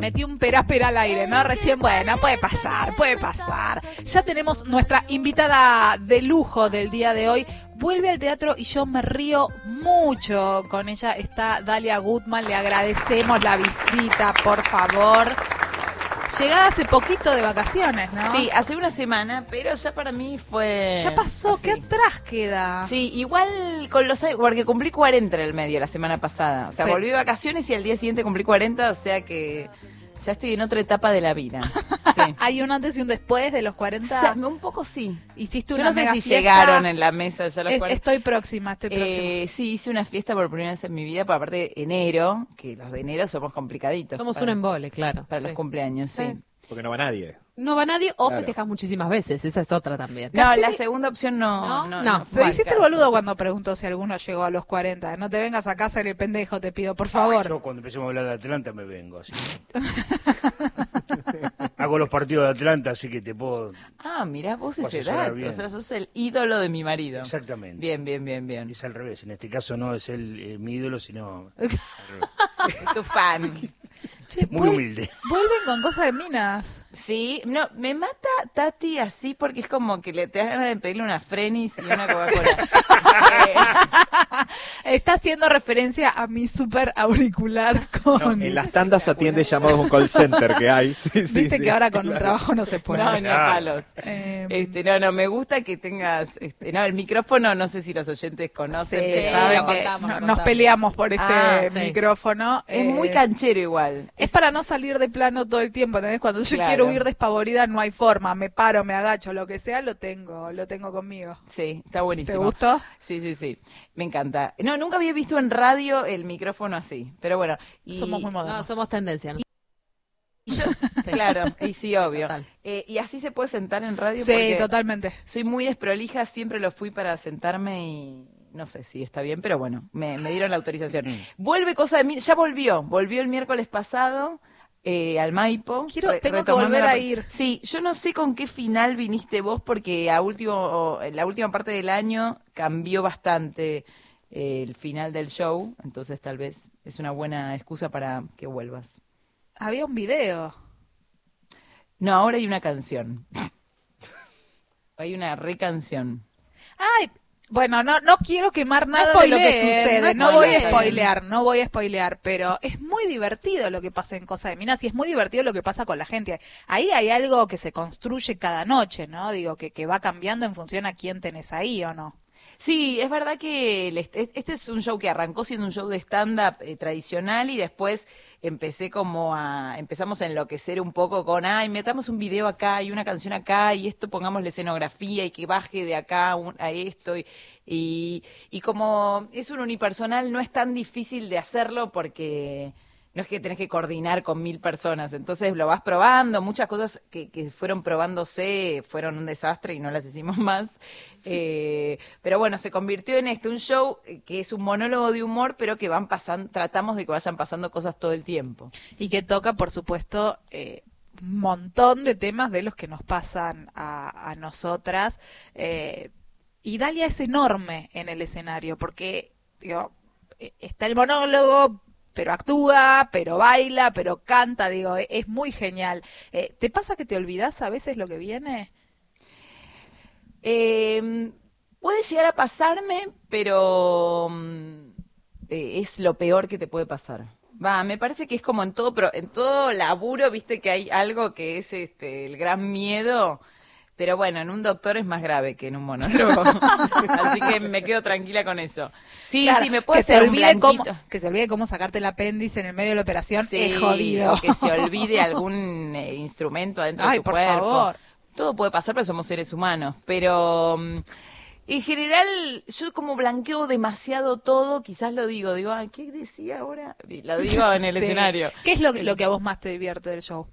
Metí un pera al aire, ¿no? Recién, bueno, puede pasar, puede pasar. Ya tenemos nuestra invitada de lujo del día de hoy. Vuelve al teatro y yo me río mucho con ella. Está Dalia Gutman, le agradecemos la visita, por favor. Llegada hace poquito de vacaciones, ¿no? Sí, hace una semana, pero ya para mí fue... Ya pasó, así. ¿qué atrás queda? Sí, igual con los años, porque cumplí 40 en el medio la semana pasada. O sea, Sí. volví de vacaciones y al día siguiente cumplí 40, o sea que ya estoy en otra etapa de la vida. Sí. ¿Hay un antes y un después de los 40? O sea, un poco sí. ¿Hiciste Yo una no sé mega si fiesta? llegaron en la mesa ya los 40. Estoy próxima. Sí, hice una fiesta por primera vez en mi vida, por aparte de enero, que los de enero somos complicaditos. Somos para, un embole, claro. para los cumpleaños, sí. Porque no va nadie. No va nadie o Claro. festejas muchísimas veces, esa es otra también. No, la segunda opción no. No. Te hiciste el boludo cuando preguntó si alguno llegó a los 40. No te vengas a casa en el pendejo, te pido, por favor. Yo cuando empecemos a hablar de Atlanta me vengo. Así. Hago los partidos de Atlanta, así que te puedo... Ah, mirá vos ese asesorar dato. bien. O sea, sos el ídolo de mi marido. Exactamente. Bien. Es al revés. En este caso no es él mi ídolo, sino... al revés. Tu fan. Che, Muy humilde. Vuelven con cosas de minas. Sí, no, me mata Tati así porque es como que te das ganas de pedirle una Frenis y una Coca-Cola. Está haciendo referencia a mi super auricular con... En las tandas atiende llamados un call center que hay. Sí, sí, Viste sí. que ahora con un trabajo no se puede. No, ni a palos. Eh, Me gusta que tengas, el micrófono, no sé si los oyentes conocen, Sí, pero saben lo que contamos, lo nos contamos. peleamos por este Sí. micrófono. es muy canchero igual. Es para no salir de plano todo el tiempo, ¿entendés? Cuando yo Claro. quiero huir despavorida no hay forma, me paro, me agacho, lo que sea, lo tengo conmigo. Sí, está buenísimo. ¿Te gustó? Sí, me encanta. No, nunca había visto en radio el micrófono así, pero bueno. Y, Somos muy modernos. No, somos tendencia. ¿no? y yo, claro, y sí, obvio. Total. Y así se puede sentar en radio Sí, porque totalmente. soy muy desprolija, siempre lo fui para sentarme y no sé si está bien, pero bueno, me dieron la autorización. Vuelve cosa de mí, ya volvió el miércoles pasado. Al Maipo. Tengo que retomando volver a ir. Sí, yo no sé con qué final viniste vos porque en la última parte del año cambió bastante el final del show, entonces tal vez es una buena excusa para que vuelvas. Había un video. No, ahora hay una canción. Hay una recanción. Ay, bueno, no quiero quemar nada de lo spoileen, que sucede. no No voy a spoileen. no voy a spoilear, pero es muy divertido lo que pasa en Cosa de Minas y es muy divertido lo que pasa con la gente. Ahí hay algo que se construye cada noche, ¿no? Digo, que va cambiando en función a quién tenés ahí o no. Sí, es verdad que este es un show que arrancó siendo un show de stand-up tradicional y después empezamos a enloquecer un poco con, metamos un video acá y una canción acá y esto pongamos la escenografía y que baje de acá a esto y como es un unipersonal no es tan difícil de hacerlo porque... No es que tenés que coordinar con 1000 personas, entonces lo vas probando, muchas cosas que fueron probándose fueron un desastre y no las hicimos más, pero bueno, se convirtió en un show que es un monólogo de humor, pero que van pasando, tratamos de que vayan pasando cosas todo el tiempo. Y que toca, por supuesto, un montón de temas de los que nos pasan a nosotras. Y Dalia es enorme en el escenario, porque digo, está el monólogo, pero actúa, pero baila, pero canta, digo, es muy genial. ¿Te pasa que te olvidás a veces lo que viene? Puede llegar a pasarme, pero es lo peor que te puede pasar. Me parece que es como en todo laburo, viste que hay algo que es el gran miedo. Pero bueno, en un doctor es más grave que en un monólogo. Así que me quedo tranquila con eso. Sí, Claro, sí, me puede que se ser un olvide blanquito. que se olvide cómo sacarte el apéndice en el medio de la operación, Sí, es jodido. o que se olvide algún instrumento adentro Ay, de tu por cuerpo. favor. Todo puede pasar, pero somos seres humanos. Pero en general, yo como blanqueo demasiado todo, quizás lo digo, ¿qué decía ahora? Y lo digo en el Sí. escenario. ¿Qué es lo que a vos más te divierte del show?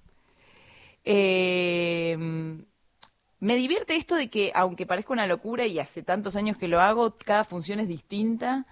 Me divierte esto de que, aunque parezca una locura y hace tantos años que lo hago, cada función es distinta.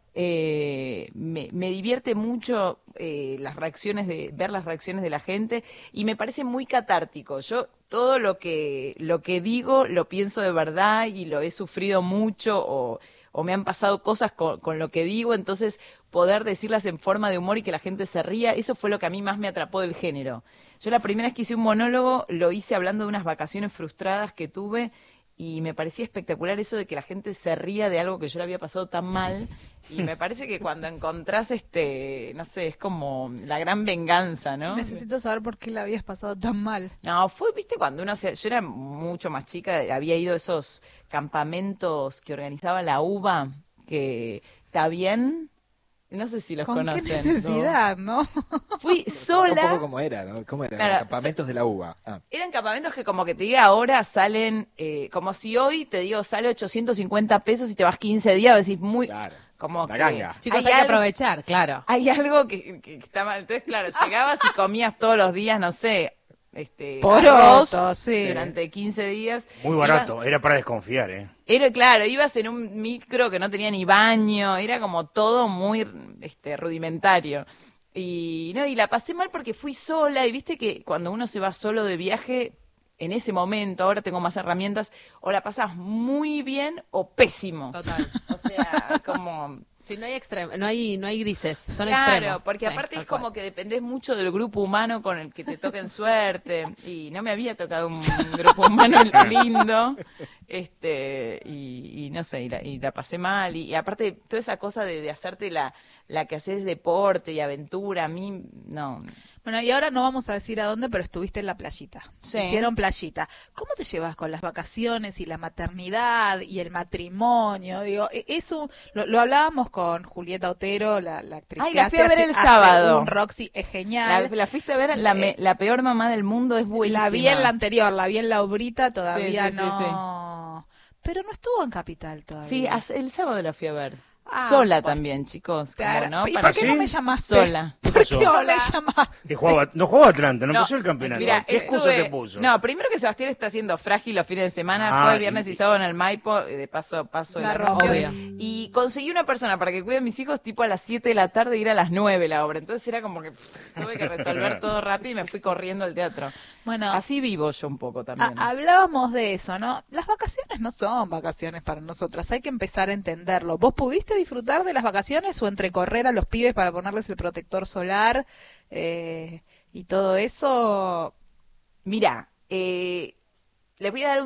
Me divierte mucho ver las reacciones de la gente y me parece muy catártico. Yo todo lo que digo lo pienso de verdad y lo he sufrido mucho o me han pasado cosas con lo que digo, entonces poder decirlas en forma de humor y que la gente se ría, eso fue lo que a mí más me atrapó del género. Yo la primera vez que hice un monólogo lo hice hablando de unas vacaciones frustradas que tuve y me parecía espectacular eso de que la gente se ría de algo que yo le había pasado tan mal y me parece que cuando encontrás no sé, es como la gran venganza, ¿no? Necesito saber por qué la habías pasado tan mal. No, viste, cuando yo era mucho más chica, había ido a esos campamentos que organizaba la UBA, que está bien, no sé si los ¿Con conocen. qué necesidad, no? Fui Un sola. poco como era, ¿no? ¿Cómo era? Claro, Los campamentos de la uva. Ah. Eran campamentos que como que te diga ahora salen, como si hoy te digo sale 850 pesos y te vas 15 días, decís muy... Claro. Como La que ganga. Chicos, hay hay que algo- aprovechar, claro. Hay algo que está mal. Entonces, claro, llegabas y comías todos los días, no sé, Porotos, arroz sí. durante 15 días. Muy barato, era para desconfiar, ¿eh? Era, claro, ibas en un micro que no tenía ni baño, era como todo muy rudimentario. Y no, y la pasé mal porque fui sola, y viste que cuando uno se va solo de viaje, en ese momento, ahora tengo más herramientas, o la pasas muy bien o pésimo. Total. O sea, como... Sí, no hay no hay grises, son Claro, extremos. porque Sí, aparte tal es como cual. que dependés mucho del grupo humano con el que te toquen suerte, y no me había tocado un grupo humano lindo, y no sé, y la pasé mal, y aparte toda esa cosa de hacerte la que haces deporte y aventura, a mí, no. Bueno, y ahora no vamos a decir a dónde, pero estuviste en la playita. Sí. Hicieron playita. ¿Cómo te llevas con las vacaciones y la maternidad y el matrimonio? Digo, eso lo hablábamos con Julieta Otero, la actriz Ay, que la fui a ver el hace sábado. un Roxy, es genial. La fuiste a ver, la peor mamá del mundo es buenísima. La vi en la anterior, la vi en la Obrita, todavía Sí, sí, sí, no. Pero no estuvo en Capital todavía. Sí, el sábado la fui a ver. Ah, Sola bueno. también, chicos, como, Claro. ¿no? ¿Y Para por qué no ¿Sí? me llamaste? Sola. ¿Por pasó? qué no me llamaste? Que no jugaba Atlanta, no empezó el campeonato. Mira, ¿Qué excusa estuve- te puso? No, primero que Sebastián está haciendo frágil los fines de semana, Ah, jueves, viernes y- y sábado en el Maipo, y de paso el La anuncio. Obvio. Y conseguí una persona para que cuide a mis hijos tipo a las 7 de la tarde y ir a las 9 la obra. Entonces era como que tuve que resolver todo rápido y me fui corriendo al teatro. Bueno, Así vivo yo un poco también. hablábamos de eso, ¿no? Las vacaciones no son vacaciones para nosotras, hay que empezar a entenderlo. ¿Vos pudiste disfrutar de las vacaciones o entre correr a los pibes para ponerles el protector solar y todo eso? Mira, les voy a dar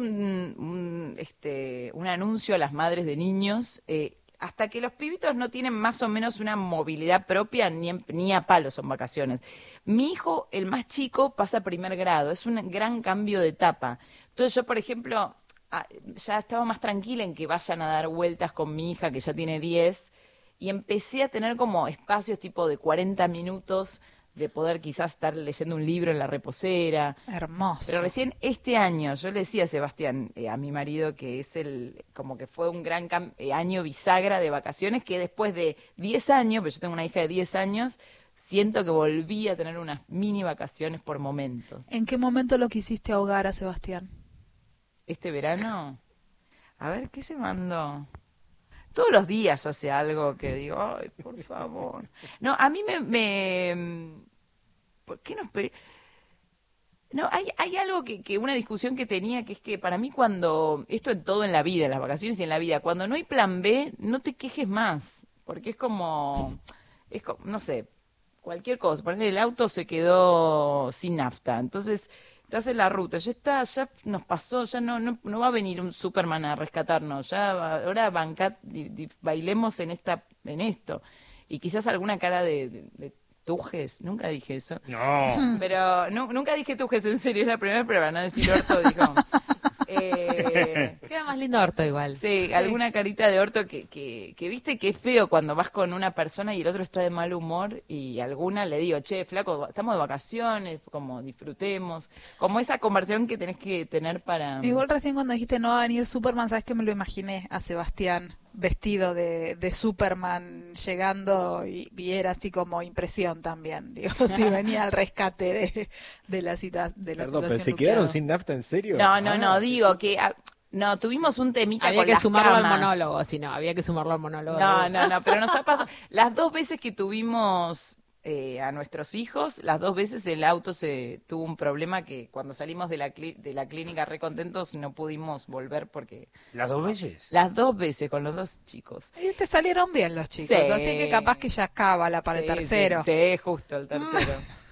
un anuncio a las madres de niños. Hasta que los pibitos no tienen más o menos una movilidad propia, ni a palo son vacaciones. Mi hijo, el más chico, pasa a primer grado. Es un gran cambio de etapa. Entonces yo, por ejemplo, ya estaba más tranquila en que vayan a dar vueltas con mi hija, que ya tiene 10, y empecé a tener como espacios tipo de 40 minutos de poder quizás estar leyendo un libro en la reposera. Hermoso. Pero recién este año, yo le decía a Sebastián, a mi marido, que es como que fue un gran año bisagra de vacaciones, que después de 10 años, pero yo tengo una hija de 10 años, siento que volví a tener unas mini vacaciones por momentos. ¿En qué momento lo quisiste ahogar a Sebastián? Este verano, a ver, ¿qué se mandó? Todos los días hace algo que digo, ay, por favor. No, a mí ¿por qué no? No, hay algo una discusión que tenía, que es que para mí esto en todo en la vida, en las vacaciones y en la vida, cuando no hay plan B, no te quejes más, porque es como no sé, cualquier cosa. Por ejemplo, el auto se quedó sin nafta, entonces estás en la ruta, ya nos pasó, ya no va a venir un Superman a rescatarnos, ya ahora bailemos en esto. Y quizás alguna cara de tujes, nunca dije eso. No. Pero nunca dije tujes, en serio, es la primera vez, pero para no decir orto, dijo. Queda más lindo orto igual. Sí, alguna carita de orto que viste que es feo cuando vas con una persona y el otro está de mal humor, y alguna le digo, che, flaco, estamos de vacaciones, como disfrutemos, como esa conversación que tenés que tener para... Igual recién cuando dijiste no va a venir Superman, ¿sabes que me lo imaginé a Sebastián vestido de Superman llegando y era así como impresión también, digo, si venía al rescate de la cita de la Perdón, pero situación ¿se quedaron nuclear. sin nafta en serio? No, digo que... no, tuvimos un temita Había con que las sumarlo camas. al monólogo, si no, había que sumarlo al monólogo. No, pero nos ha pasado. Las dos veces que tuvimos a nuestros hijos. Las 2 veces el auto se tuvo un problema que cuando salimos de la clínica re contentos no pudimos volver porque... ¿Las 2 veces? Las 2 veces con los 2 chicos. Y te salieron bien los chicos, Sí. así que capaz que ya es cábala para el Sí, tercero. Sí, justo el tercero.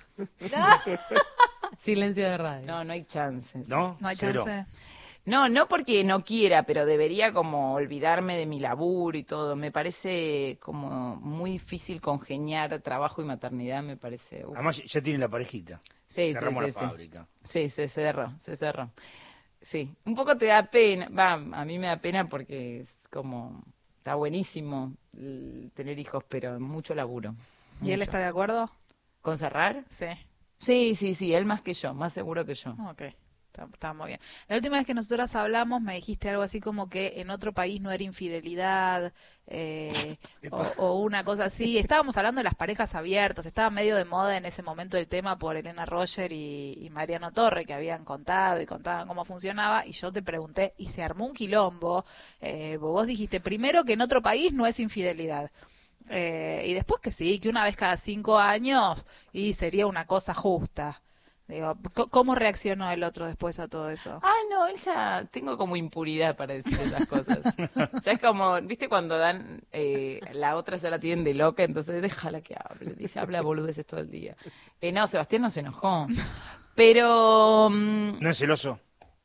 Silencio de radio. No, no hay chances. ¿No? No hay Cero. chance. No porque no quiera, pero debería como olvidarme de mi laburo y todo. Me parece como muy difícil congeniar trabajo y maternidad, me parece. Además, ya tiene la parejita. Sí, Cerramos sí, la sí. fábrica. Sí, se cerró. Sí, un poco te da pena, a mí me da pena porque es como, está buenísimo tener hijos, pero mucho laburo. ¿Y él mucho. está de acuerdo? ¿Con cerrar? Sí. Sí, él más que yo, más seguro que yo. Ok, está muy bien. La última vez que nosotras hablamos me dijiste algo así como que en otro país no era infidelidad o una cosa así. Estábamos hablando de las parejas abiertas, estaba medio de moda en ese momento el tema por Elena Roger y Mariano Torre que habían contado y contaban cómo funcionaba y yo te pregunté y se armó un quilombo. Vos dijiste primero que en otro país no es infidelidad. Y después que sí, que una vez cada 5 años y sería una cosa justa. Digo, ¿cómo reaccionó el otro después a todo eso? No, él ya tengo como impunidad para decir esas cosas. Ya es como, ¿viste cuando dan, la otra ya la tienen de loca, entonces déjala que hable, dice, habla boludeces todo el día. No, Sebastián no se enojó, pero ¿No es celoso?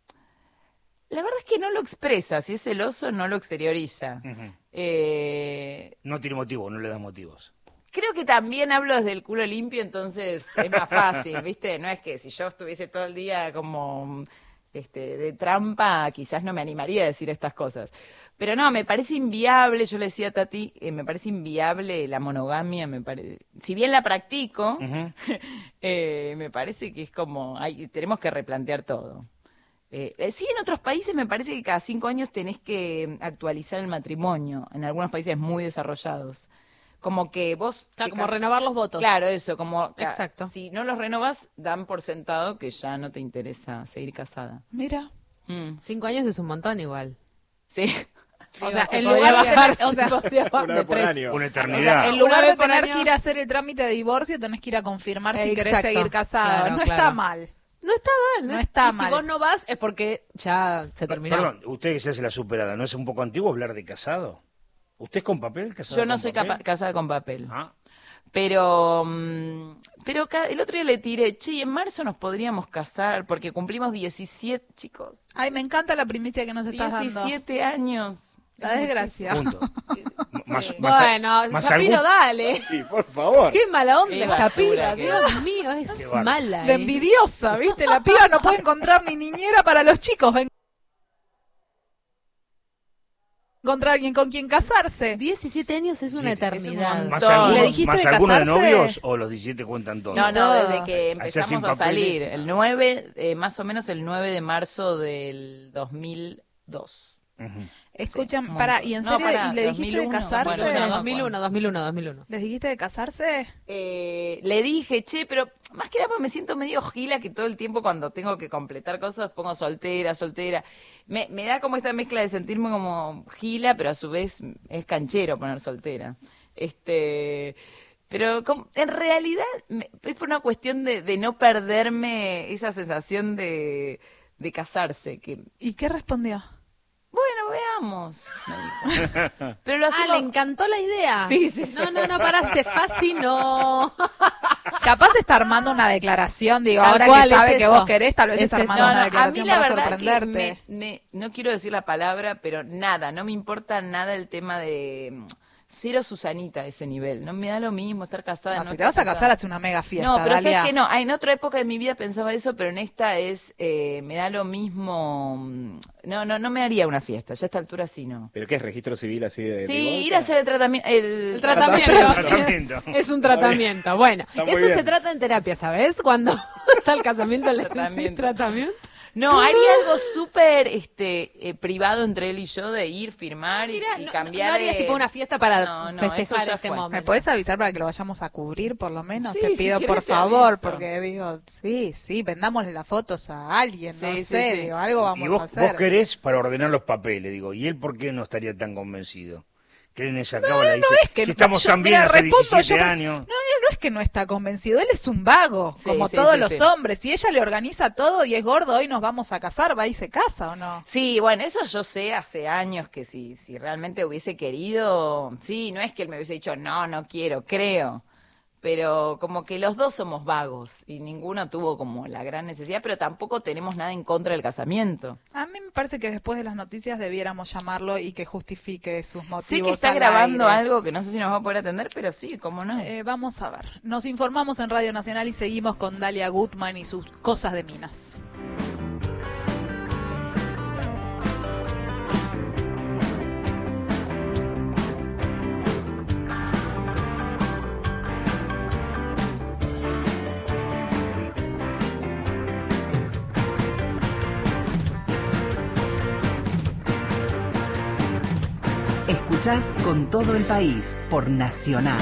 la verdad es que no lo expresa, si es celoso no lo exterioriza. Ujú. Eh, No tiene motivo, no le da motivos. Creo que también hablo desde el culo limpio, entonces es más fácil, ¿viste? No es que si yo estuviese todo el día como de trampa, quizás no me animaría a decir estas cosas. Pero no, me parece inviable, yo le decía a Tati, me parece inviable la monogamia, si bien la practico, Ujú. me parece que es como, tenemos que replantear todo. Sí, en otros países me parece que cada 5 años tenés que actualizar el matrimonio, en algunos países muy desarrollados. Como que vos... Claro, te como cas- renovar los votos. Claro, eso, como... Exacto. Si no los renovas, dan por sentado que ya no te interesa seguir casada. Mira. 5 años es un montón igual. Sí. O sea, Se en podría lugar de bajar, tener, o sea, se podría bajar Una de vez por 3. año. Una o eternidad. sea, en lugar Una de vez por tener año. que ir a hacer el trámite de divorcio, tenés que ir a confirmar si querés Exacto. seguir casado. Claro, No claro. está mal. No está mal. No está y mal. si vos no vas es porque ya se terminó. Perdón, usted que se hace la superada, ¿no es un poco antiguo hablar de casado? ¿Usted es con papel? ¿Casado Yo no con soy papel? casada con papel. Ah, Pero el otro día le tiré, che, y en marzo nos podríamos casar porque cumplimos 17, chicos. Ay, me encanta la primicia que nos estás dando. 17 años. La desgracia. punto. Más Bueno, más Shapiro, algún- dale. Sí, por favor. Qué mala onda Qué esta basura piba, que Dios mío, es Qué bárbaro. mala. De envidiosa, ¿viste? La piba no puede encontrar ni niñera para los chicos. Va a encontrar alguien con quien casarse. 17 años es una Sí, es un eternidad. montón. ¿Más ¿Le alguno, dijiste más de alguno de casarse? novios o los 17 cuentan todos? No, Todo. desde que Hacer sin empezamos a papeles. salir, el 9, más o menos el 9 de marzo del 2002. Ujú. Escuchan, Sí, un para, montón. ¿y en No, serio pará, y le dijiste 2001, de casarse? bueno, ya no me 2001. ¿Les dijiste de casarse? Le dije, che, pero más que nada porque me siento medio gila que todo el tiempo cuando tengo que completar cosas pongo soltera. Me da como esta mezcla de sentirme como gila, pero a su vez es canchero poner soltera. Pero en realidad es por una cuestión de no perderme esa sensación de casarse. Que, ¿Y qué respondió? bueno, veamos. Me dijo. Pero lo Ah, hacemos... le encantó la idea. Sí, sí, sí. No, pará, se fácil, no. Capaz está armando una declaración, digo, Tal ahora cual, que sabe es que eso. vos querés, tal vez Es está eso. armando una a mí declaración la para verdad que sorprenderte. no quiero decir la palabra, pero nada, no me importa nada el tema de cero Susanita a ese nivel. No me da lo mismo estar casada. No, no si te estar vas a casar, casada. hace una mega fiesta, No, pero Dalia. sabes que no. En otra época de mi vida pensaba eso, pero en esta me da lo mismo. No me haría una fiesta. Ya a esta altura sí no. ¿Pero qué es registro civil así de Sí, divorcio? ir a hacer el tratamiento. El tratamiento. Tratamiento. Es un tratamiento. Bueno, Está muy eso se bien. trata en terapia, ¿sabes? Cuando está el casamiento le decís Tratamiento. tratamiento. No, haría algo súper privado entre él y yo de ir, firmar Mira, y no, cambiar. no harías tipo una fiesta para No, festejar eso ya este fue. momento. ¿Me podés avisar para que lo vayamos a cubrir, por lo menos? Sí, Te si pido, querés por te favor, aviso. porque digo, sí, vendámosle las fotos a alguien, no Sí, sí, sé, sí. digo, algo vamos Y vos, a hacer. vos querés para ordenar los papeles, digo, ¿y él por qué no estaría tan convencido? ¿Creen esa cábala? Dice, es que si estamos yo, tan bien mira, hace respondo 17 yo, años. No es que no está convencido, él es un vago, Sí, como sí, todos sí, los sí. hombres. Si ella le organiza todo y es gordo, hoy nos vamos a casar, va y se casa, ¿o no? Sí, bueno, eso yo sé hace años que si realmente hubiese querido, sí, no es que él me hubiese dicho, no quiero, creo. Pero como que los dos somos vagos y ninguno tuvo como la gran necesidad, pero tampoco tenemos nada en contra del casamiento. A mí me parece que después de las noticias debiéramos llamarlo y que justifique sus motivos. Sé que está al grabando aire. algo que no sé si nos va a poder atender, pero sí, cómo no. Vamos a ver. Nos informamos en Radio Nacional y seguimos con Dalia Gutman y sus cosas de minas. Escuchás Con Todo el País por Nacional.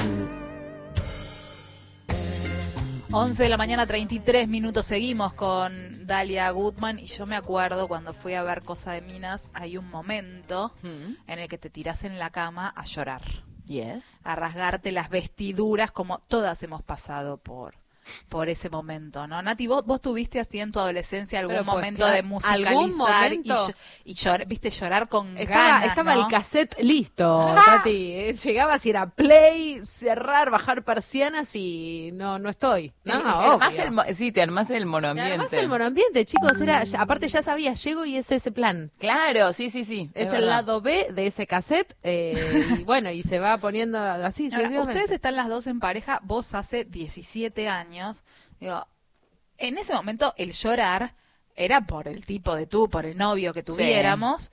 11 de la mañana, 33 minutos. Seguimos con Dalia Gutman. Y yo me acuerdo cuando fui a ver Cosa de Minas, hay un momento en el que te tirás en la cama a llorar, Yes. a rasgarte las vestiduras, como todas hemos pasado por ese momento, ¿no? Nati, vos tuviste así en tu adolescencia algún Pero pues, momento claro, de algún musicalizar momento. y viste llorar con Estaba ganas, ¿no? el cassette listo, Tati. Llegabas y era play, cerrar, bajar persianas y no estoy. No, Además obvio. sí, te armás el Y monoambiente. además el monoambiente, chicos, aparte ya sabías, llego y es ese plan. Claro, sí. Es el verdad. lado B de ese cassette y bueno, y se va poniendo así. Ahora, sucesivamente. ustedes están las dos en pareja, vos hace 17 años. Digo, en ese momento el llorar era por el tipo de por el novio que tuviéramos.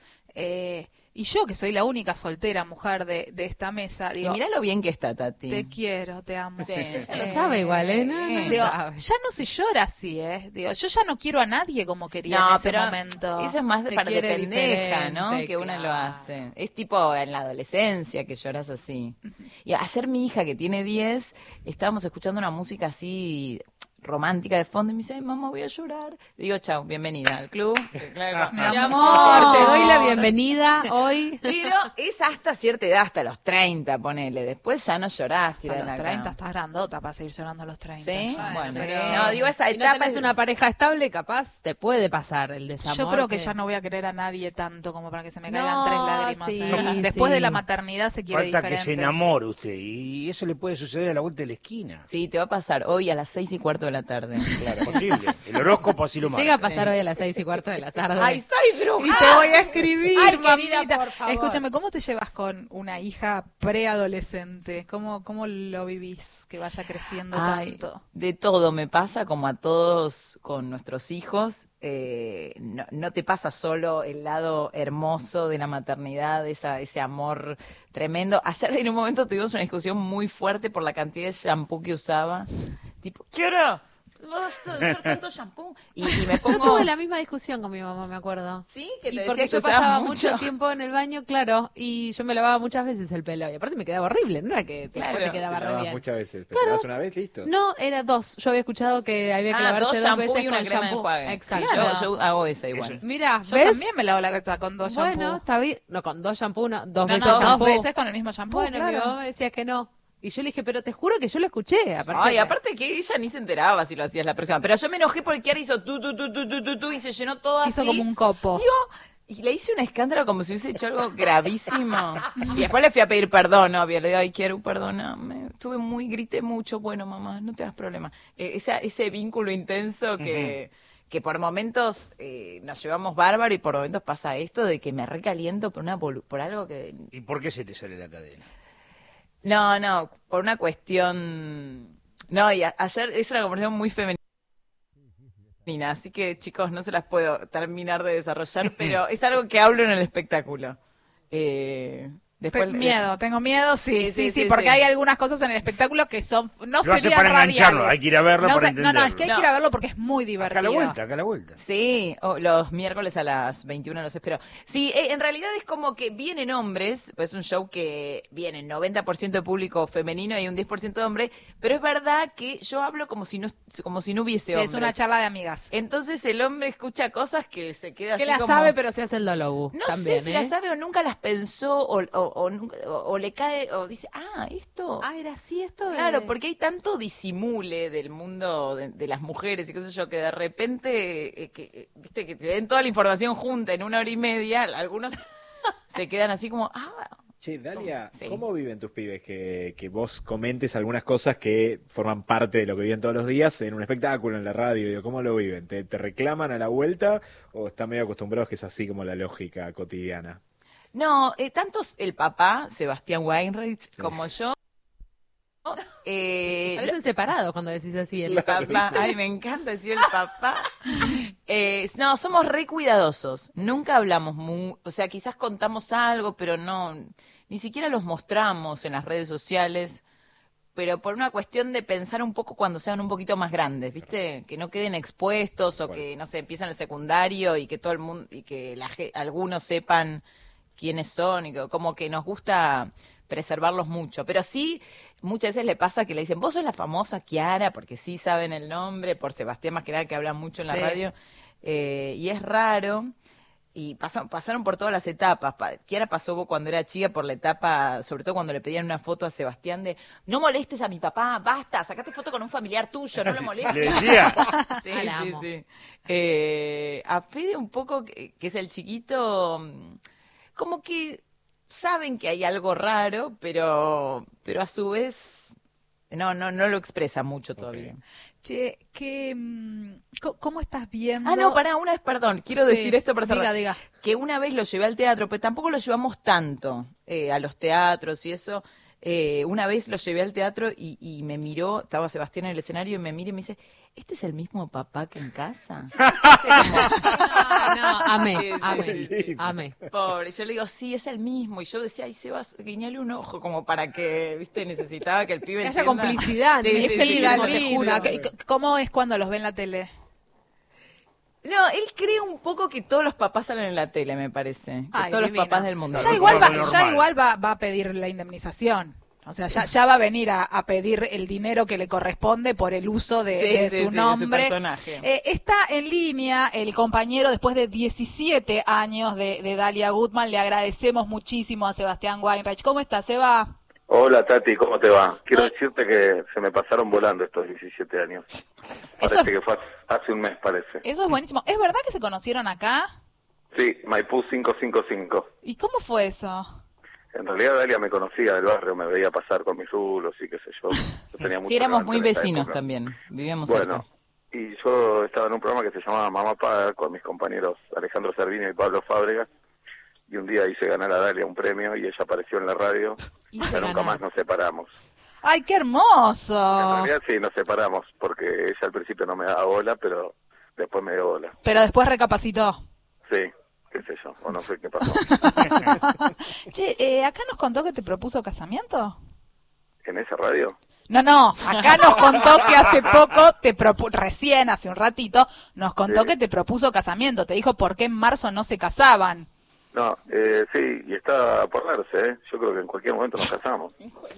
Y yo, que soy la única soltera mujer de esta mesa, Y digo, mirá lo bien que está, Tati. te quiero, te amo. Sí, Ya lo sabe igual, ¿eh? No Digo, sabe. ya no se llora así, ¿eh? Digo, yo ya no quiero a nadie como quería No, en ese pero momento. eso es más Se para de quiere pendeja, ¿no? diferente, Que una lo claro. hace. Es tipo en la adolescencia que lloras así. Y ayer mi hija, que tiene 10, estábamos escuchando una música así romántica de fondo y me dice, "Ay, mamá, voy a llorar". Digo, chau, bienvenida al club. Claro. Mi Mi amor. amor, te doy la bienvenida hoy. Pero es hasta cierta edad, hasta los 30, ponele. Después ya no llorás, Hasta tirá en los la 30 cama. estás grandota para seguir llorando a los 30. Sí, Ya, bueno. pero- No, digo esa Si no etapa. tenés una pareja estable, capaz te puede pasar el desamor. Yo creo que ya no voy a querer a nadie tanto como para que se me caigan No, 3 lágrimas. sí, ¿eh? Después sí. de la maternidad se quiere Falta diferente. que se enamore usted y eso le puede suceder a la vuelta de la esquina. Sí, te va a pasar hoy a las 6:15 de la tarde. Claro, posible. El horóscopo así lo marca. Llega a pasar hoy a las 6:15 de la tarde. ¡Ay, soy bruja! Y te voy a escribir, Ay, querida, mamita. por favor. Escúchame, ¿cómo te llevas con una hija preadolescente? ¿Cómo lo vivís que vaya creciendo Ay, tanto? de todo me pasa, como a todos con nuestros hijos. No te pasa solo el lado hermoso de la maternidad, ese amor tremendo. Ayer en un momento tuvimos una discusión muy fuerte por la cantidad de shampoo que usaba. Tipo, quiero, basta de usar tanto shampoo. Y me Yo pongo... tuve la misma discusión con mi mamá, me acuerdo. Sí, que te Y decía porque que yo usabas pasaba mucho. mucho tiempo en el baño, claro, y yo me lavaba muchas veces el pelo. Y aparte me quedaba horrible, no era que después Claro. te Te quedaba Te re lavas bien. muchas veces. Pero te lavas una vez, listo. No, era 2. Yo había escuchado que había que Ah, lavarse 2 dos shampoo veces y una con crema de shampoo. enjuague. Exacto. Yo hago esa igual. Eso. Mira, Yo ¿ves? también me lavo la cabeza con 2 Bueno, shampoos. está bien. No, con 2 shampoos, dos No, veces no, 2 shampoo. veces con el mismo shampoo, Bueno, mi claro. mamá me decía que no. Y yo le dije, pero te juro que yo lo escuché. Ay, aparte que ella ni se enteraba si lo hacías la próxima. Pero yo me enojé porque Kiara hizo tú y se llenó todo así. Hizo como un copo. Y le hice un escándalo como si hubiese hecho algo gravísimo. Y después le fui a pedir perdón, obvio. Le digo, ay, quiero perdóname. Grité mucho. Bueno, mamá, no te das problema. Ese vínculo intenso que por momentos nos llevamos bárbaro y por momentos pasa esto de que me recaliento por algo que... ¿Y por qué se te sale la cadena? No, por una cuestión... No, y ayer es una conversación muy femenina, así que chicos, no se las puedo terminar de desarrollar, pero es algo que hablo en el espectáculo. Después, Tengo miedo, sí, Sí, porque sí. hay algunas cosas en el espectáculo que son no Lo hace serían para engancharlo, radiales. hay que ir a verlo para No, es entenderlo. que hay que ir a verlo porque es muy divertido. Acá a la vuelta. Sí, los miércoles a las 21 los espero. Sí, en realidad es como que vienen hombres, pues es un show que viene 90% de público femenino y un 10% de hombre, pero es verdad que yo hablo como si no hubiese Sí, hombres. es una charla de amigas. Entonces el hombre escucha cosas que se queda Que así la como... sabe, pero se hace el dolobu. No también, sé si ¿eh? la sabe o nunca las pensó o le cae, o dice, esto... Ah, era así esto de... Claro, porque hay tanto disimule del mundo de las mujeres y qué sé yo, que de repente, viste, que te den toda la información junta en 1 hora y media, algunos se quedan así como, Che, Dalia, Sí. ¿cómo viven tus pibes? Que vos comentes algunas cosas que forman parte de lo que viven todos los días en un espectáculo, en la radio. Digo, ¿cómo lo viven? ¿Te reclaman a la vuelta o están medio acostumbrados que es así como la lógica cotidiana? No, tanto el papá, Sebastián Weinreich, como yo, Parecen separados cuando decís así. el papá, ay, me encanta decir el papá. No, somos re cuidadosos, nunca hablamos o sea, quizás contamos algo, pero no, ni siquiera los mostramos en las redes sociales, pero por una cuestión de pensar un poco cuando sean un poquito más grandes, ¿viste? Que no queden expuestos o que, no sé, empiezan el secundario y que todo el mundo, y que algunos sepan quiénes son, y como que nos gusta preservarlos mucho, pero sí, muchas veces le pasa que le dicen, vos sos la famosa Kiara, porque sí saben el nombre, por Sebastián más que nada, que habla mucho en la radio, y es raro, y pasaron por todas las etapas. Kiara pasó cuando era chica por la etapa, sobre todo cuando le pedían una foto a Sebastián de, no molestes a mi papá, basta, sacate foto con un familiar tuyo, no lo molestes. Le decía. Sí, La sí, amo. sí. A Fede un poco, que es el chiquito, como que saben que hay algo raro, pero a su vez no lo expresa mucho todavía. Che, ¿cómo estás viendo? No, una vez, perdón, quiero Sí, decir esto para cerrar. diga. Que una vez lo llevé al teatro, pero tampoco lo llevamos tanto a los teatros y eso. Una vez lo llevé al teatro y me miró, estaba Sebastián en el escenario y me mira y me dice, ¿este es el mismo papá que en casa? No, amé, Sí. amé. Pobre, yo le digo, sí, es el mismo. Y yo decía, ay, Sebas, guiñale un ojo, como para que, viste, necesitaba que el pibe Que haya entienda. complicidad, Sí, ¿no? sí, Es sí, el sí, Dalina. sí. ¿Cómo es cuando los ve en la tele? No, él cree un poco que todos los papás salen en la tele, me parece. Que Ay, todos divino. los papás del mundo. Ya Sí, igual, como va, lo ya normal. igual va a pedir la indemnización. O sea, ya va a venir a pedir el dinero que le corresponde por el uso de Sí, sí, su sí, de su nombre. personaje. Está en línea el compañero después de 17 años de Dalia Gutman. Le agradecemos muchísimo a Sebastián Weinreich. ¿Cómo está, Seba? Hola Tati, ¿cómo te va? Quiero decirte que se me pasaron volando estos 17 años. Eso- Parece que fue hace un mes, parece. Eso es buenísimo. ¿Es verdad que se conocieron acá? Sí, Maipú 555. ¿Y cómo fue eso? En realidad Dalia me conocía del barrio, me veía pasar con mis rulos y qué sé yo. Yo tenía mucho Sí, éramos levante muy en esa vecinos época. también, vivíamos Bueno, cerca. y yo estaba en un programa que se llamaba Mamá Paga con mis compañeros Alejandro Servini y Pablo Fábregas. Y un día hice ganar a Dalia un premio y ella apareció en la radio. Hice Ya nunca ganar. más nos separamos. ¡Ay, qué En hermoso! realidad sí, nos separamos porque ella al principio no me daba bola, pero después me dio bola. Pero después recapacitó. Sí, qué sé yo, o no sé qué pasó. Che, ¿acá nos contó que te propuso casamiento? ¿En esa radio? No, acá nos contó que hace poco recién, hace un ratito, nos contó Sí. que te propuso casamiento. Te dijo por qué en marzo no se casaban. No, sí, y está por darse, ¿eh? Yo creo que en cualquier momento nos casamos.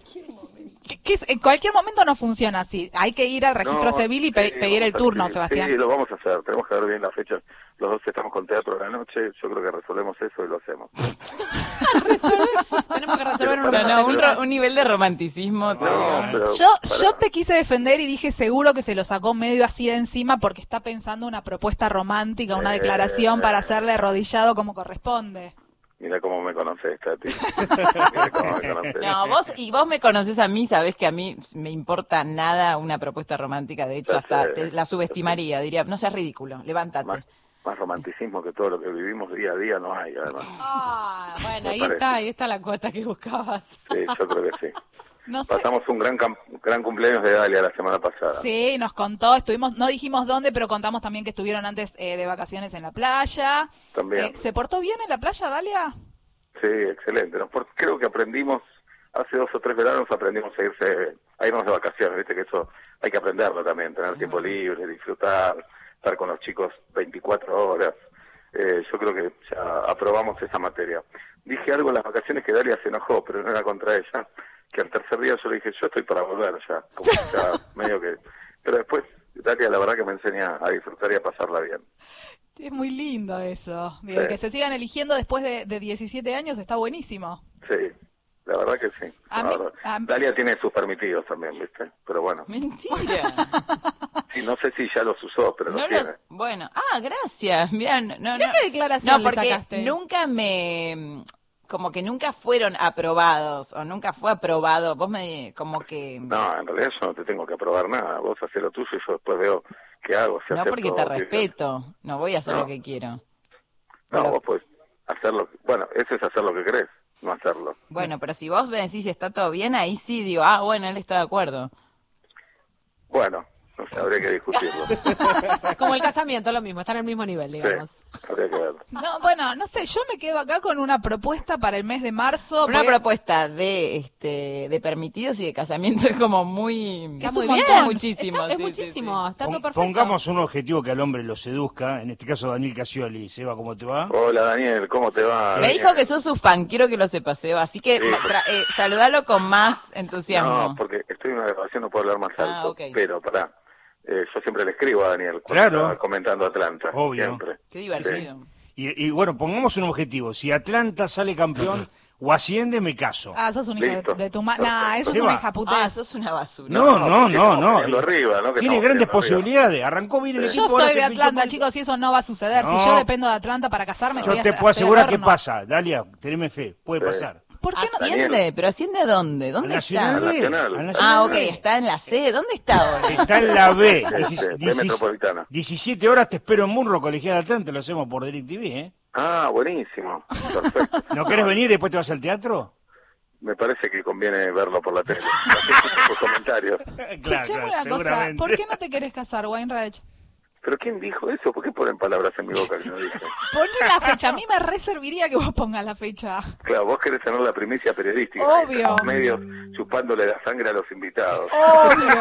En cualquier momento no funciona así. Hay que ir al registro No, civil y sí, pedir el vamos a- turno, sí, Sebastián. Sí, lo vamos a hacer, tenemos que ver bien las fechas. Los dos estamos con teatro de la noche, yo creo que resolvemos eso y lo hacemos. Tenemos que resolver un Pero no, problema. un nivel de romanticismo. No, todavía. pero Yo te quise defender y dije seguro que se lo sacó medio así de encima porque está pensando una propuesta romántica, una declaración para hacerle arrodillado como corresponde. Mira cómo me conoces, Tati. Mira cómo me conoces. No, vos me conoces a mí, sabés que a mí me importa nada una propuesta romántica, de hecho Ya hasta sé, la subestimaría, diría, no seas ridículo, levántate. Más romanticismo que todo lo que vivimos día a día no hay, además. Ah, bueno, Me ahí parece. ahí está la cuota que buscabas. Sí, yo creo que sí. No sé. Pasamos un gran cumpleaños de Dalia la semana pasada. Sí, nos contó, no dijimos dónde, pero contamos también que estuvieron antes de vacaciones en la playa. También. ¿Se portó bien en la playa, Dalia? Sí, excelente. Creo que aprendimos, hace 2 o 3 veranos aprendimos a irnos de vacaciones, viste que eso hay que aprenderlo también, tener tiempo libre, disfrutar, estar con los chicos 24 horas. Yo creo que ya aprobamos esa materia. Dije algo en las vacaciones que Dalia se enojó, pero no era contra ella, que al tercer día yo le dije, yo estoy para volver ya, como ya medio que... Pero después Dalia la verdad que me enseña a disfrutar y a pasarla bien. Es muy lindo eso. Sí. Que se sigan eligiendo después de 17 años está buenísimo. Sí, La verdad que sí. A La mí- verdad. a mí- Dalia tiene sus permitidos también, ¿viste? Pero bueno, Mentira. sí, no sé si ya los usó, pero los No tiene. bueno, gracias. Mirá, no. Mirá qué declaración No, le porque sacaste. como que nunca fueron aprobados, o nunca fue aprobado. Vos como que... No, en realidad yo no te tengo que aprobar nada. Vos haces lo tuyo y yo después veo qué hago. Si No, acepto porque te o si- respeto. No voy a hacer No. lo que quiero. No, Pero- vos podés hacerlo. Bueno, eso es hacer lo que querés, no hacerlo. Bueno, pero si vos me decís está todo bien, ahí sí digo, bueno, él está de acuerdo. Bueno, no sé, habría que discutirlo. Como el casamiento, lo mismo, está en el mismo nivel, digamos. Sí, habría que verlo. No, bueno, no sé, yo me quedo acá con una propuesta para el mes de marzo. Una porque- propuesta de permitidos y de casamiento es como muy... Está Es muy un bien. montón. Muchísimo, Es sí, muchísimo, sí, está todo perfecto. Pongamos un objetivo que al hombre lo seduzca, en este caso Daniel Casioli. Seba, ¿cómo te va? Hola Daniel, ¿cómo te va? Me Daniel? dijo que sos su fan, quiero que lo sepas, Seba, así que Sí. saludalo con más entusiasmo. No, porque estoy en una grabación, no puedo hablar más alto. Ok. Pero, pará, yo siempre le escribo a Daniel cuando Claro. estaba comentando Atlanta. Obvio. Siempre. Qué divertido. Y bueno, pongamos un objetivo. Si Atlanta sale campeón o asciende, me caso. sos un hijo Listo. de tu madre. Nah, eso es Seba. una hija puta. Sos una basura. No, porque estamos no. peleando arriba, ¿no? Que Tiene estamos grandes peleando arriba. posibilidades. Arrancó bien el Yo equipo. ahora soy se de pinchó Atlanta, por- chicos, y eso no va a suceder. No. Si yo dependo de Atlanta para casarme, Yo estoy te hasta- puedo estoy al asegurar que horno. pasa. Dalia, teneme fe. Puede Sí. pasar. ¿Por qué no? ¿Asciende? Daniel. ¿Pero asciende a dónde? Al ¿Dónde Nacional está? B. Nacional. Al Nacional Ah, ok, B. está en la C. ¿Dónde está ahora? Está en la B. B Metropolitana. 17 horas te espero en Munro, Colegial de Atlanta. Lo hacemos por DirecTV, ¿eh? Ah, buenísimo. Perfecto. ¿No querés venir y después te vas al teatro? Me parece que conviene verlo por la tele. Así sus comentarios. Escuchame una cosa, seguramente. ¿por qué no te querés casar, Weinreich? ¿Pero quién dijo eso? ¿Por qué ponen palabras en mi boca que no dije? Poné la fecha, a mí me reservaría que vos pongas la fecha. Claro, vos querés tener la primicia periodística. Obvio. En los medios chupándole la sangre a los invitados. Obvio.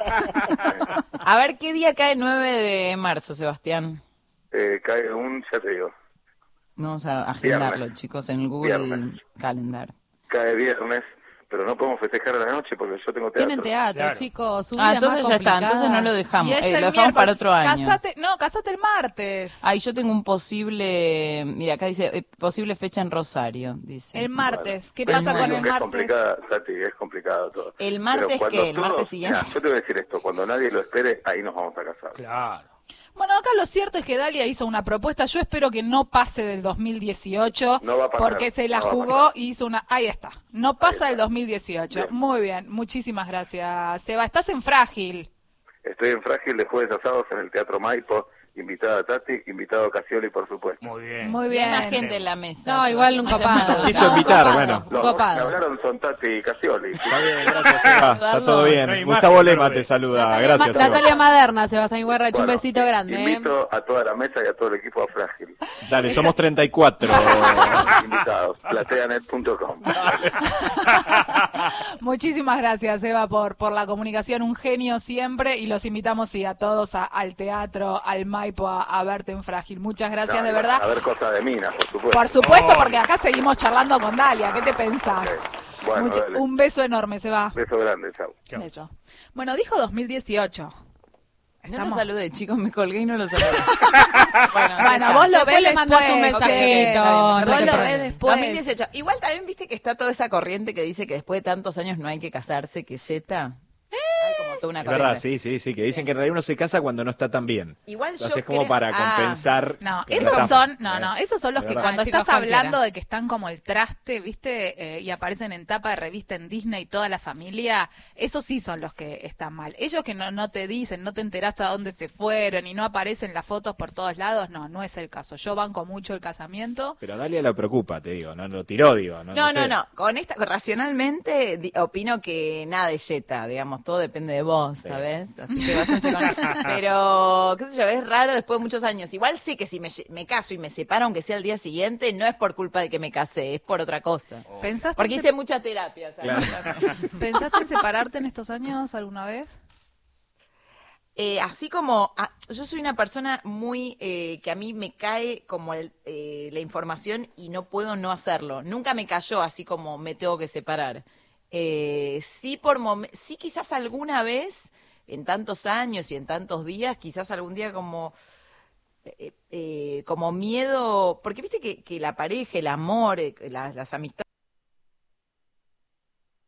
A ver, ¿qué día cae 9 de marzo, Sebastián? Cae ya te digo, Vamos a agendarlo, Viernes. chicos, en el Google Viernes. Calendar. cae viernes, pero no podemos festejar a la noche porque yo tengo teatro. Tienen teatro, Claro. chicos. Su vida es Entonces más ya está, complicada. entonces no lo dejamos. Y ella Lo el dejamos para miércoles. otro año. Casate el martes. Ahí yo tengo un posible, mira, acá dice posible fecha en Rosario, dice. El martes. ¿Qué Bueno, pasa te con digo el que martes? Es complicado, Tati, es complicado todo. ¿El martes Pero cuando qué? ¿El martes siguiente? Mirá, yo te voy a decir esto, cuando nadie lo espere, ahí nos vamos a casar. Claro. Bueno, acá lo cierto es que Dalia hizo una propuesta. Yo espero que no pase del 2018. No va a pasar, porque se la no va a jugó pasar. y hizo una... Ahí está. No pasa del 2018. Bien. Muy bien. Muchísimas gracias, Seba. Estás en Frágil. Estoy en Frágil de jueves a sábados en el Teatro Maipo, invitada a Tati, invitado a Casioli, por supuesto. Muy bien. Muy Hay bien. más gente en la mesa. No, igual un copado. Quiso No, un invitar, copado, bueno. un Los dos que copado. hablaron son Tati y Casioli. Está bien, gracias, Seba. Está todo bien. No hay Gustavo imagen, Lema no te ve. saluda. Gracias, Seba. Natalia Maderna, Sebastián Guerrach, un Bueno, besito grande. Invito a toda la mesa y a todo el equipo a Frágil. Dale, somos 34. Invitados, plateanet.com. Muchísimas gracias, Eva, por la comunicación. Un genio siempre. Y los invitamos sí, a todos al teatro, al Maipo, a verte en Frágil. Muchas gracias, de verdad. A ver cosas de minas, por supuesto. Por supuesto, porque acá seguimos charlando con Dalia. ¿Qué te pensás? Bueno, dale. Un beso enorme, Seba. Beso grande, chao. Chao. Beso. Bueno, dijo 2018. No lo saludé, chicos, me colgué y no lo saludé. Bueno, vos lo Después ves le mandás después, un mensajito, ok, no vos te lo preocupes. ves después. 2018. Igual también viste que está toda esa corriente que dice que después de tantos años no hay que casarse, que yeta. Hay como toda una Es verdad, corriente. sí, que dicen que en realidad uno se casa cuando no está tan bien. Igual Lo yo haces como creo- para Ah. compensar. No, que esos está- son, no, esos son los De que verdad. cuando Chicos, estás hablando cualquiera. de que están como el traste, ¿viste? Y aparecen en tapa de revista en Disney y toda la familia, esos sí son los que están mal. Ellos que no te dicen, no te enterás a dónde se fueron y no aparecen las fotos por todos lados, no es el caso. Yo banco mucho el casamiento. Pero a Dalia lo preocupa, te digo. No lo tiró, digo. No, sé. no. Con esta, racionalmente opino que nada es yeta, digamos, todo depende de vos, ¿sabes? Así que váyanse con... Pero, qué sé yo, es raro después de muchos años. Igual sí que si me caso y me separo, aunque sea el día siguiente, no es por culpa de que me casé, es por otra cosa. ¿Pensaste, Porque en hice mucha terapia, ¿sabes? ¿Pensaste en separarte en estos años alguna vez? Así como yo soy una persona muy que a mí me cae como la información y no puedo no hacerlo. Nunca me cayó así como me tengo que separar. Sí quizás alguna vez en tantos años y en tantos días, quizás algún día como miedo, porque viste que la pareja, el amor, las amistades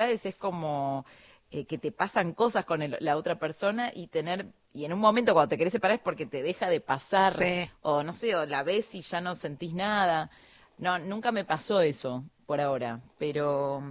es como que te pasan cosas con la otra persona y en un momento cuando te querés separar es porque te deja de pasar, Sí. o no sé, o la ves y ya no sentís nada. No, nunca me pasó eso por ahora, pero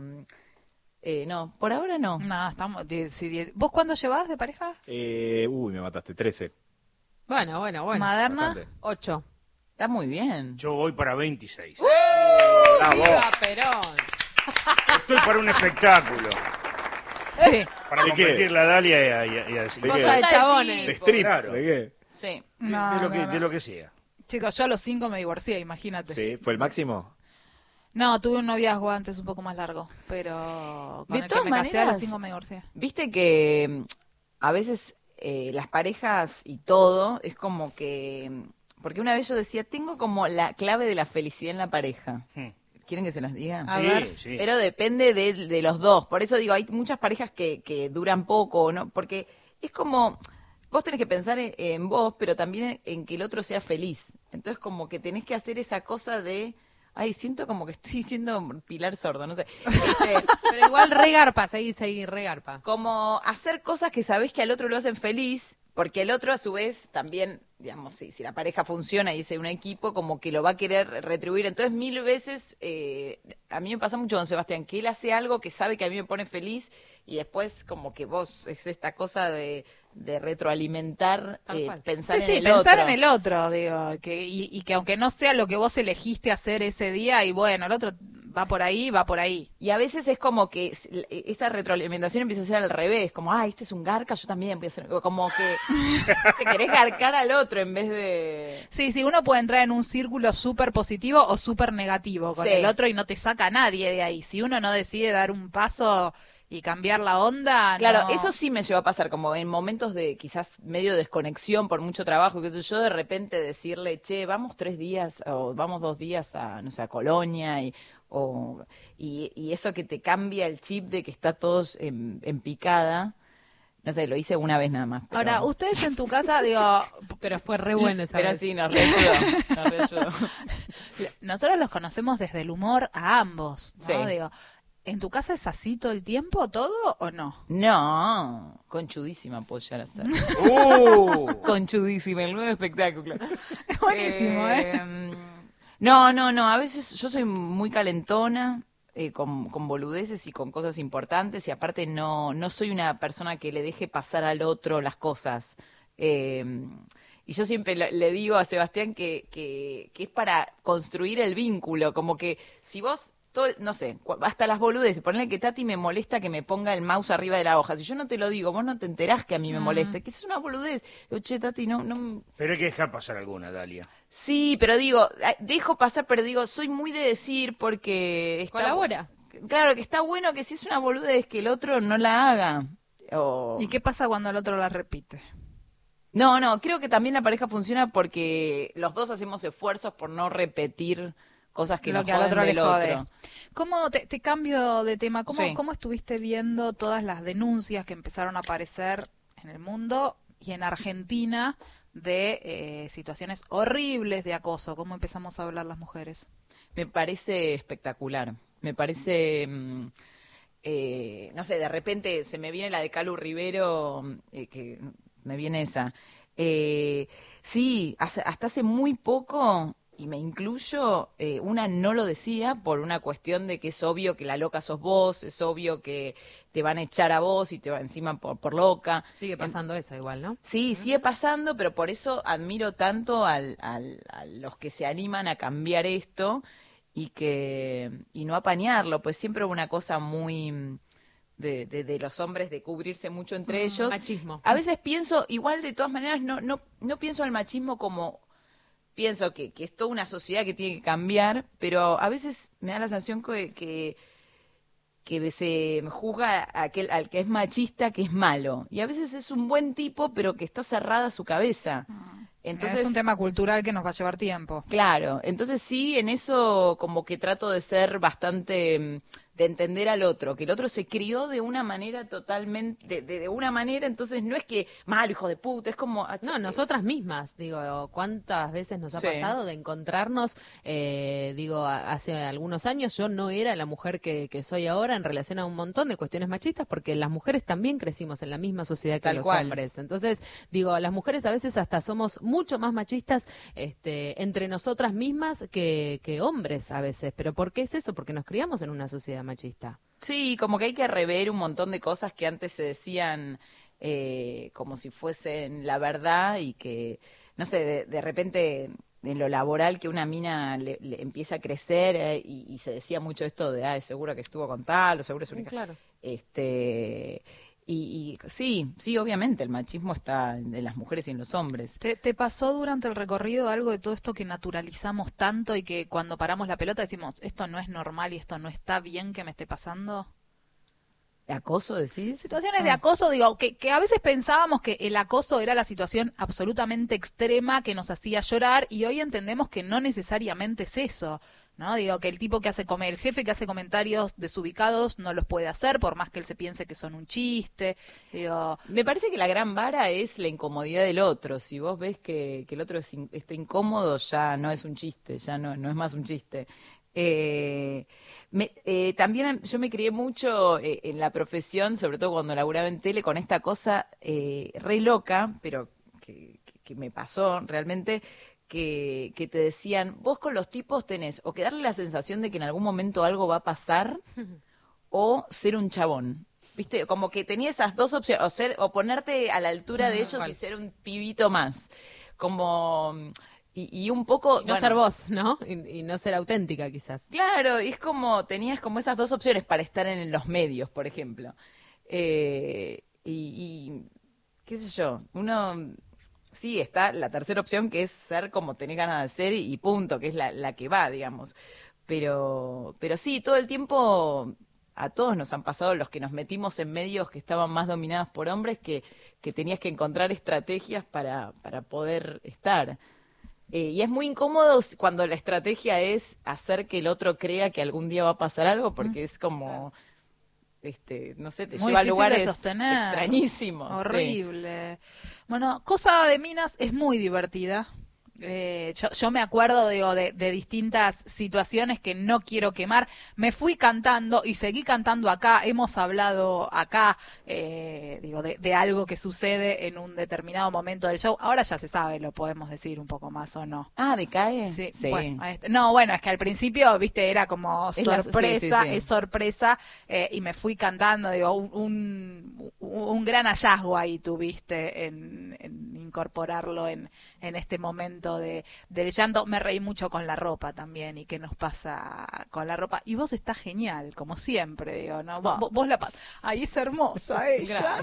no, por ahora no. No, estamos... ¿Vos cuándo llevabas de pareja? Me mataste, 13. Bueno. Maderna. bastante. 8. Está muy bien. Yo voy para 26. ¡Viva Perón! Estoy para un espectáculo. Sí. Para ¿De qué? competir la Dalia y a decir. ¿De Cosa qué? de chabones. ¿De strip? Claro. ¿De qué? Sí. No, de, lo que, no, no. de lo que sea. Chicos, yo a los 5 me divorcié, imagínate. Sí, ¿fue el máximo? No, tuve un noviazgo antes un poco más largo, pero con De el todas que me casé a los maneras, 5 me divorcié. Viste que a veces las parejas y todo es como que... Porque una vez yo decía, tengo como la clave de la felicidad en la pareja. Hmm. ¿Quieren que se las diga? A Sí, ver. sí. Pero depende de los dos. Por eso digo, hay muchas parejas que duran poco, ¿no? Porque es como, vos tenés que pensar en vos, pero también en que el otro sea feliz. Entonces como que tenés que hacer esa cosa de, ay, siento como que estoy siendo Pilar Sordo, no sé. Pero igual regarpa, seguí regarpa. Como hacer cosas que sabés que al otro lo hacen feliz, porque el otro a su vez también, digamos, si la pareja funciona y es un equipo, como que lo va a querer retribuir. Entonces 1000 veces, a mí me pasa mucho con Sebastián, que él hace algo que sabe que a mí me pone feliz y después como que vos, es esta cosa de retroalimentar, Tal cual. pensar Sí, en el pensar otro. en el otro, digo, y que aunque no sea lo que vos elegiste hacer ese día, y bueno, el otro va por ahí, va por ahí. Y a veces es como que esta retroalimentación empieza a ser al revés, como, este es un garca, yo también voy a hacer, como que te querés garcar al otro en vez de... Sí, sí, uno puede entrar en un círculo súper positivo o súper negativo con Sí. el otro y no te saca a nadie de ahí. Si uno no decide dar un paso y cambiar la onda, Claro, no. eso sí me lleva a pasar, como en momentos de quizás medio desconexión por mucho trabajo, que sé yo, de repente decirle, che, vamos 3 días o vamos 2 días a, no sé, a Colonia y eso que te cambia el chip de que está todos en picada. No sé, lo hice una vez nada más. Pero, Ahora, ustedes en tu casa, digo, Pero fue re bueno esa pero vez. sí, nos reayudó, nos reayudó. nosotros los conocemos desde el humor a ambos, ¿no? Sí. Digo, ¿en tu casa es así todo el tiempo, todo o no? No, conchudísima puedo llegar a ser. Conchudísima, el nuevo espectáculo. Es buenísimo, No, a veces yo soy muy calentona, con boludeces y con cosas importantes, y aparte no soy una persona que le deje pasar al otro las cosas. Y yo siempre le digo a Sebastián que es para construir el vínculo, como que si vos... no sé, hasta las boludeces, ponle que Tati me molesta que me ponga el mouse arriba de la hoja. Si yo no te lo digo, vos no te enterás que a mí me molesta, que es una boludez. Digo, che, Tati, no... Pero hay que dejar pasar alguna, Dalia. Sí, pero digo, dejo pasar, pero digo, soy muy de decir porque... Colabora. Claro, que está bueno que si es una boludez que el otro no la haga. ¿Y qué pasa cuando el otro la repite? No, creo que también la pareja funciona porque los dos hacemos esfuerzos por no repetir cosas que Lo nos que al joden otro del le jode. otro. ¿Cómo te cambio de tema? Sí. ¿Cómo estuviste viendo todas las denuncias que empezaron a aparecer en el mundo y en Argentina de situaciones horribles de acoso? ¿Cómo empezamos a hablar las mujeres? Me parece espectacular. Me parece, no sé, de repente se me viene la de Calu Rivero, que me viene esa. Sí, hasta hace muy poco, y me incluyo, una no lo decía por una cuestión de que es obvio que la loca sos vos, es obvio que te van a echar a vos y te va encima por loca. Sigue pasando eso igual, ¿no? Sí, sigue pasando, pero por eso admiro tanto a los que se animan a cambiar esto y no apañarlo, pues siempre hubo una cosa muy de los hombres de cubrirse mucho entre ellos. Machismo. A veces pienso, igual de todas maneras, no pienso al machismo como... Pienso que es toda una sociedad que tiene que cambiar, pero a veces me da la sensación que se juzga al que es machista que es malo. Y a veces es un buen tipo, pero que está cerrada su cabeza. Entonces, es un tema cultural que nos va a llevar tiempo. claro, entonces sí, en eso como que trato de ser bastante entender al otro, que el otro se crió de una manera totalmente, de una manera, entonces no es que malo, hijo de puta, es como... No, nosotras mismas, digo, ¿cuántas veces nos ha pasado de encontrarnos? Digo, hace algunos años yo no era la mujer que soy ahora en relación a un montón de cuestiones machistas, porque las mujeres también crecimos en la misma sociedad que Tal los cual. hombres. Entonces, digo, las mujeres a veces hasta somos mucho más machistas entre nosotras mismas que hombres a veces. ¿Pero por qué es eso? Porque nos criamos en una sociedad machista. Sí, como que hay que rever un montón de cosas que antes se decían como si fuesen la verdad y que, no sé, de repente en lo laboral que una mina le empieza a crecer y se decía mucho esto de, seguro que estuvo con tal, o seguro es única. Claro. Y sí, obviamente el machismo está en las mujeres y en los hombres. ¿Te pasó durante el recorrido algo de todo esto que naturalizamos tanto y que cuando paramos la pelota decimos, esto no es normal y esto no está bien que me esté pasando? ¿Acoso decís? Situaciones de acoso, digo, que a veces pensábamos que el acoso era la situación absolutamente extrema que nos hacía llorar y hoy entendemos que no necesariamente es eso, ¿no? Digo, que el tipo que hace el jefe que hace comentarios desubicados no los puede hacer por más que él se piense que son un chiste, digo... Me parece que la gran vara es la incomodidad del otro. Si vos ves que el otro está incómodo, ya no es un chiste, ya no es más un chiste. También yo me crié mucho en la profesión, sobre todo cuando laburaba en tele, con esta cosa re loca, pero que me pasó realmente, que te decían, vos con los tipos tenés o que darle la sensación de que en algún momento algo va a pasar o ser un chabón. ¿Viste? Como que tenía esas dos opciones, o ponerte a la altura de ellos y ser un pibito más. Como... Y un poco... Y no ser vos, ¿no? Y no ser auténtica, quizás. Claro, es como, tenías como esas dos opciones para estar en los medios, por ejemplo. Y qué sé yo, uno... Sí, está la tercera opción, que es ser como tenés ganas de ser y punto, que es la que va, digamos. Pero sí, todo el tiempo... A todos nos han pasado los que nos metimos en medios que estaban más dominados por hombres, que tenías que encontrar estrategias para poder estar. Y es muy incómodo cuando la estrategia es hacer que el otro crea que algún día va a pasar algo, porque es como, no sé, te muy lleva a difícil lugares de sostener. Extrañísimos. Horrible. Sí. Bueno, Cosa de Minas es muy divertida. Yo me acuerdo, digo, de distintas situaciones que no quiero quemar. Me fui cantando y seguí cantando acá. Hemos hablado acá, digo, de algo que sucede en un determinado momento del show. Ahora ya se sabe, lo podemos decir un poco más o no. Ah, ¿decae? Sí. Sí. Bueno, no, bueno, es que al principio, viste, era como sorpresa, sí. Es sorpresa, y me fui cantando, digo, un gran hallazgo ahí tuviste en incorporarlo en este momento del llanto. Me reí mucho con la ropa también y qué nos pasa con la ropa. Y vos estás genial, como siempre, digo, ¿no? Vos ahí es hermosa ella.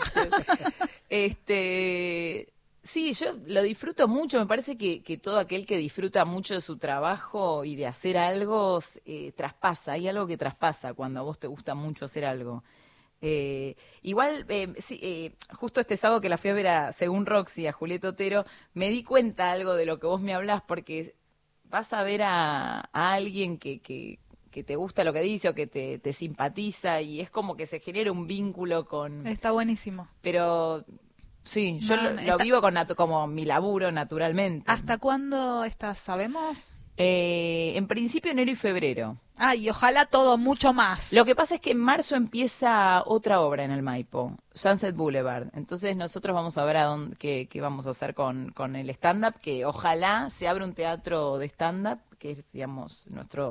Sí, yo lo disfruto mucho. Me parece que todo aquel que disfruta mucho de su trabajo y de hacer algo, traspasa. Hay algo que traspasa cuando a vos te gusta mucho hacer algo. Igual, sí, justo este sábado que la fui a ver según Roxy, a Julieta Otero, me di cuenta algo de lo que vos me hablás, porque vas a ver a alguien que te gusta lo que dice o que te simpatiza y es como que se genera un vínculo con... Está buenísimo. Pero... Sí, yo lo vivo como mi laburo naturalmente. ¿Hasta cuándo estás? ¿Sabemos? En principio enero y febrero. Y ojalá todo mucho más. Lo que pasa es que en marzo empieza otra obra en el Maipo, Sunset Boulevard. Entonces nosotros vamos a ver qué vamos a hacer con el stand-up, que ojalá se abra un teatro de stand-up, que es, digamos,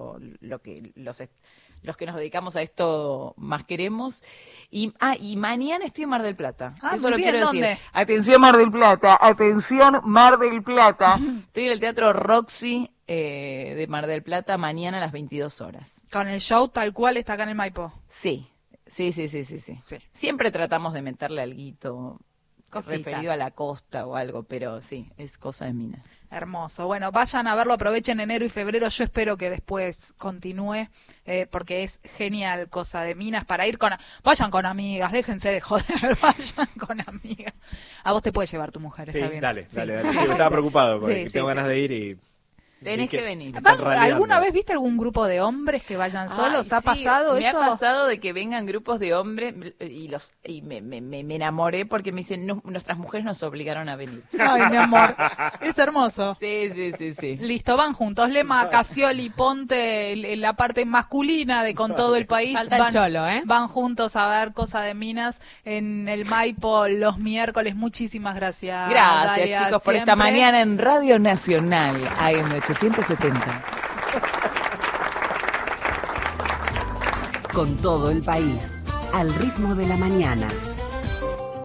los que nos dedicamos a esto más queremos. Y mañana estoy en Mar del Plata. Eso lo quiero decir. ¿Dónde? Atención Mar del Plata, atención Mar del Plata. Estoy en el Teatro Roxy de Mar del Plata mañana a las 22 horas. Con el show tal cual está acá en el Maipo. Sí. Siempre tratamos de meterle alguito referido a la costa o algo, pero sí, es Cosa de Minas. Hermoso. Bueno, vayan a verlo, aprovechen enero y febrero. Yo espero que después continúe, porque es genial Cosa de Minas para ir vayan con amigas, déjense de joder, vayan con amigas. A vos te puede llevar tu mujer, sí, está bien. Dale. Sí, estaba preocupado porque tengo ganas de ir y... Tenés que venir. Están raleando. ¿Alguna vez viste algún grupo de hombres que vayan solos? Ay, ¿Ha sí, pasado me eso? ha pasado de que vengan grupos de hombres y me enamoré porque me dicen, no, nuestras mujeres nos obligaron a venir. Ay, mi amor, es hermoso. Sí. Listo, van juntos. Lema, Casioli, Ponte, la parte masculina de Con Todo el País. Falta el cholo, ¿eh? Van juntos a ver Cosa de Minas en el Maipo los miércoles. Muchísimas gracias. Gracias, Dalia, chicos, por esta siempre. mañana en Radio Nacional, AM 870. Con todo el país, al ritmo de la mañana.